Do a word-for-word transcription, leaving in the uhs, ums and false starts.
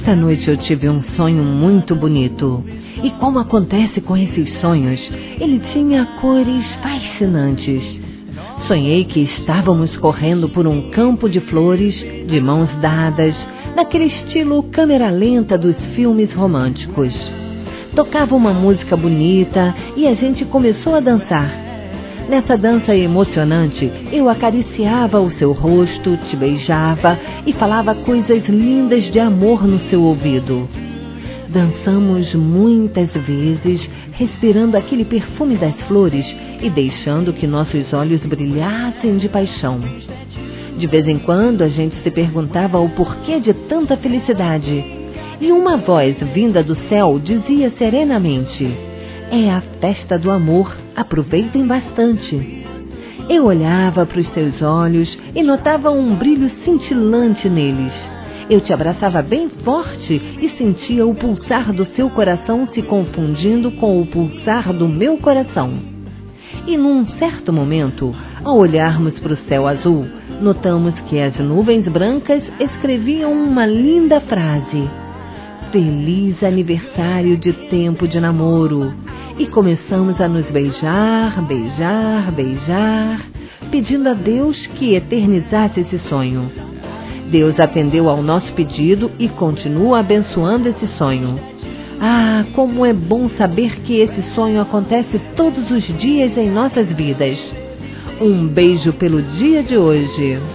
Esta noite eu tive um sonho muito bonito. E como acontece com esses sonhos, ele tinha cores fascinantes. Sonhei que estávamos correndo por um campo de flores, de mãos dadas, naquele estilo câmera lenta dos filmes românticos. Tocava uma música bonita e a gente começou a dançar. Nessa dança emocionante, eu acariciava o seu rosto, te beijava e falava coisas lindas de amor no seu ouvido. Dançamos muitas vezes, respirando aquele perfume das flores e deixando que nossos olhos brilhassem de paixão. De vez em quando, a gente se perguntava o porquê de tanta felicidade. E uma voz vinda do céu dizia serenamente: é a festa do amor, aproveitem bastante. Eu olhava para os seus olhos e notava um brilho cintilante neles. Eu te abraçava bem forte e sentia o pulsar do seu coração se confundindo com o pulsar do meu coração. E num certo momento, ao olharmos para o céu azul, notamos que as nuvens brancas escreviam uma linda frase: Feliz aniversário de tempo de namoro. E começamos a nos beijar, beijar, beijar, pedindo a Deus que eternizasse esse sonho. Deus atendeu ao nosso pedido e continua abençoando esse sonho. Ah, como é bom saber que esse sonho acontece todos os dias em nossas vidas. Um beijo pelo dia de hoje.